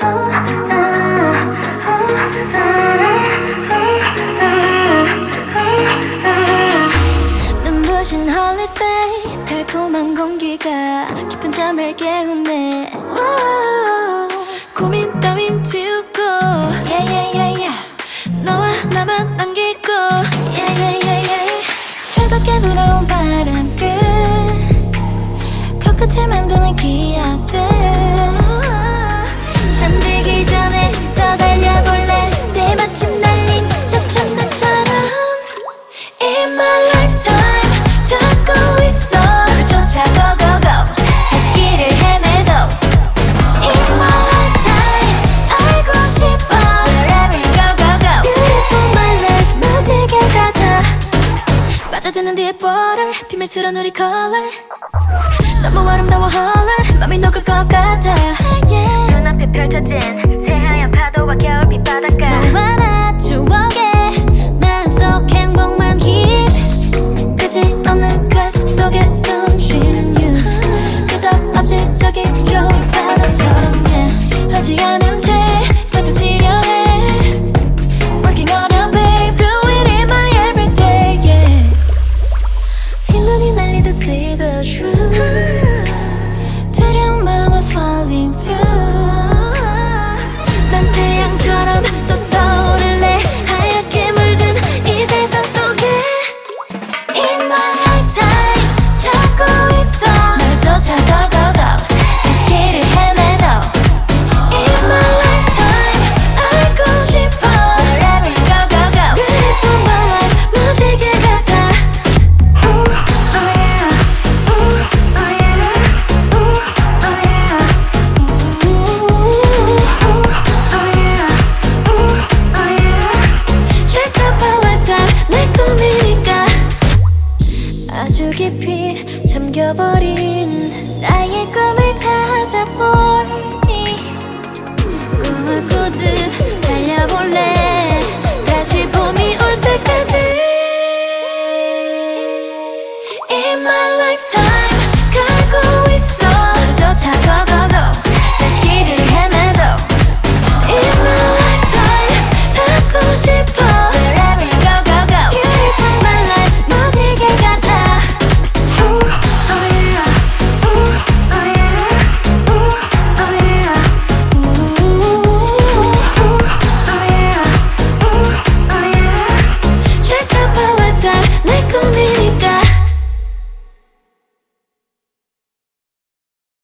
눈부신 홀리데이 달콤한 공기가 깊은 잠을 깨우네. 고민 따윈 지우고 yeah, yeah, yeah, yeah. 너와 나만 남기고 yeah, yeah, yeah, yeah. 차갑게 불어온 바람 끝 코끝을 맴도는 기억들 잠들기 전에 더 달려볼래. 때마침 날린 저참나처럼 In my lifetime 찾고 있어. 너를 쫓아 go go go 다시 길을 헤매도 In my lifetime 알고 싶어. Wherever you go go go Beautiful my life 무지개 같아. 빠져드는 deep water 비밀스러운 우리 color 너무 아름다워 홀러 맘이 녹을 것 같아. yeah. 눈앞에 펼쳐진 새하얀 파도와 겨울빛 바닷가 너와 나 추억에 마음속 행복만 keep 끝이없는 가슴 속에 숨쉬는 you 끝없이 저기 겨울바다처럼 yeah. 하지 않은 채 가두지려 해 Working on it babe Do it in my everyday yeah. 흰눈이 날리듯 see the truth 두려운 마음은 falling through 난 태양처럼 또 떠오를래 하얗게 물든 이 세상 속에 In my lifetime 찾고 있어. 너를 쫓아 go go go 다시 길을 헤매도 In my lifetime 알고 싶어. Wherever you go go go Beautiful my life 무지개 같아. Ooh, oh yeah. Ooh, oh yeah. Ooh, oh yeah. Ooh, oh yeah. Ooh, oh yeah. Shake up my lifetime 내 꿈이니까. 아주 깊이 잠겨버린 나의 꿈을 찾아 for